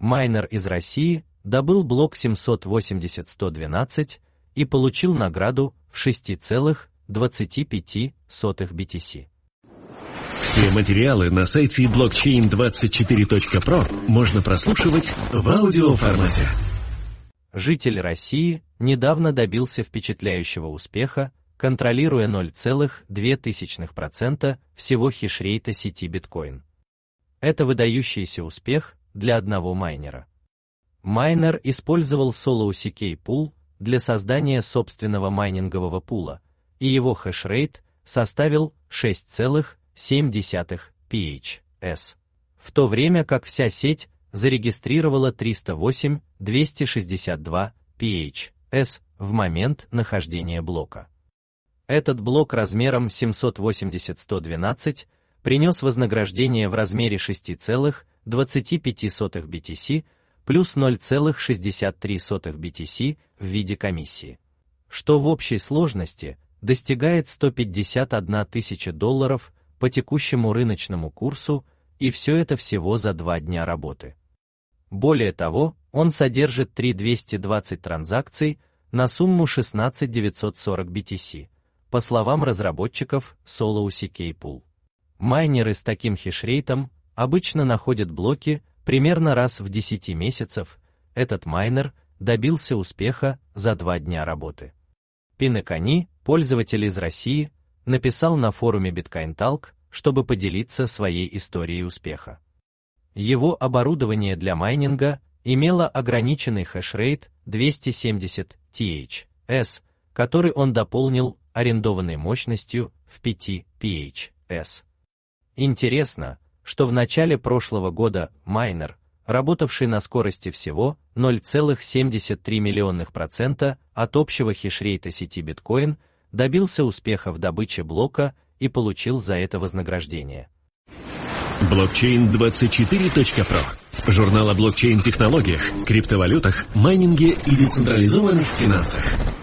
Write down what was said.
майнер из России добыл блок 780-112 и получил награду в 6,25 BTC. Все материалы на сайте blockchain24.pro можно прослушивать в аудиоформате. Житель России недавно добился впечатляющего успеха, контролируя 0,02% всего хешрейта сети биткоин. Это выдающийся успех для одного майнера. Майнер использовал SoloCK Pool для создания собственного майнингового пула, и его хешрейт составил 6,7 PHS, в то время как вся сеть зарегистрировала 308-262 PHS в момент нахождения блока. Этот блок размером 780-112 принес вознаграждение в размере 6,25 BTC плюс 0,63 BTC в виде комиссии, что в общей сложности достигает $151 тысяча по текущему рыночному курсу, и все это всего за 2 дня работы. Более того, он содержит 3220 транзакций на сумму 16940 BTC, по словам разработчиков SoloCK Pool. Майнеры с таким хешрейтом обычно находят блоки примерно раз в 10 месяцев. Этот майнер добился успеха за 2 дня работы. Пинекани, пользователь из России, написал на форуме BitcoinTalk, чтобы поделиться своей историей успеха. Его оборудование для майнинга имело ограниченный хешрейт 270 THS, который он дополнил арендованной мощностью в 5 PHS. Интересно, что в начале прошлого года майнер, работавший на скорости всего 0,73% от общего хешрейта сети биткоин, добился успеха в добыче блока и получил за это вознаграждение. Blockchain24.pro. Журнал о блокчейн-технологиях, криптовалютах, майнинге и децентрализованных финансах.